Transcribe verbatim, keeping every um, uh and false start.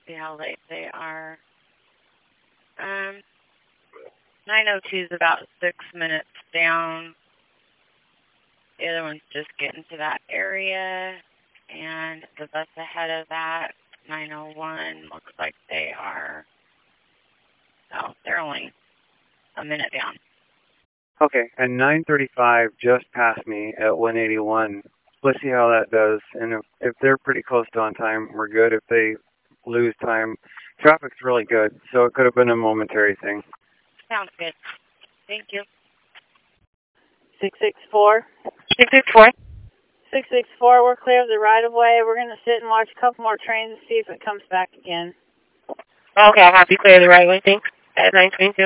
see how late they are. Um, nine oh two is about six minutes down. The other one's just getting to that area. And the bus ahead of that, nine oh one, looks like they are, oh, they're only a minute down. Okay, and nine thirty-five just passed me at one eighty-one. Let's see how that does. And if, if they're pretty close to on time, we're good. If they lose time, traffic's really good, so it could have been a momentary thing. Sounds good. Thank you. six six four. six six four. six six four, we're clear of the right-of-way. We're going to sit and watch a couple more trains and see if it comes back again. Okay, I'll have you clear the right way. Thanks. At nine twenty-two.